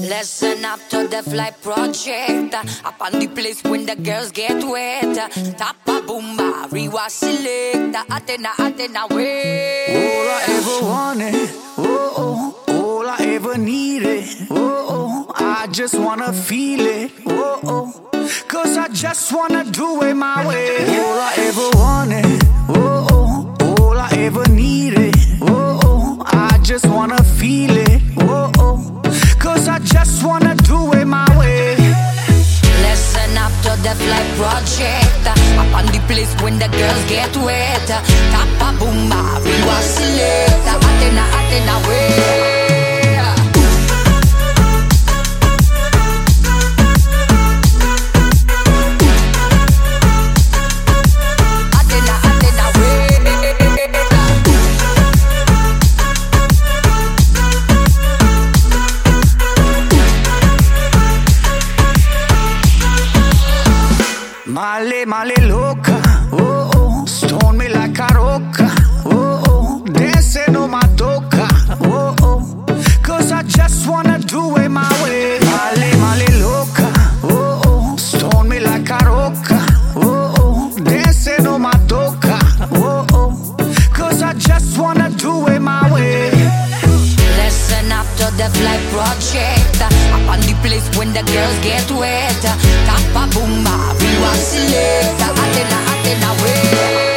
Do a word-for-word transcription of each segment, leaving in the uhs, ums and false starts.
Listen up to the fly project. Up on the place when the girls get wet. Tapa boomba, rewa select. Athena, Athena, way. All I ever wanted, oh oh. All I ever needed, oh oh. I just wanna feel it, oh oh. Cause I just wanna do it my way. All I ever wanted, oh oh. All I ever needed, oh oh. I just wanna feel it, oh oh. Cause I just wanna do it my way. Listen up to the fly project. Up on the place when the girls get wet. Tapa boomba, rewa select. Athena, Athena, way. Male, male loca, oh oh. Stone me like a roca, oh oh. Dancing on my toca, oh oh. Cause I just wanna do it my way. Male, male loca, oh oh. Stone me like a roca, oh oh. Dancing on my toca, oh oh. Cause I just wanna do it my way. Listen up to the fly project. Up on the place when the girls get wet. Tapa boomba, rewa select. Athena, Athena, way.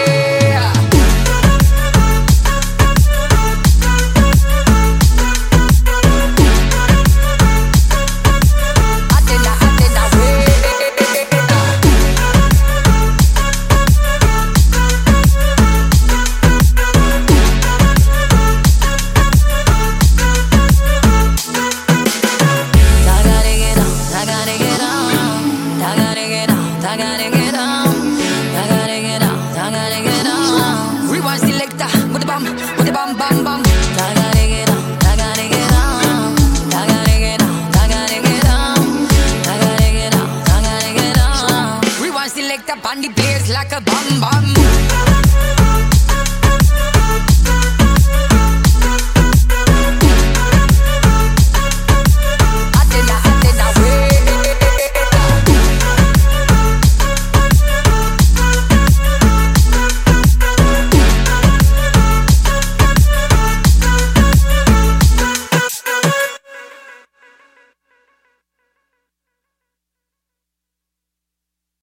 Rewind selector with the bam, with the bam, bam, bam. I gotta get on, I gotta get on, I gotta get on, I gotta get on, I gotta get on, I gotta get on. Rewind selector, bandy plays like a bam, bam.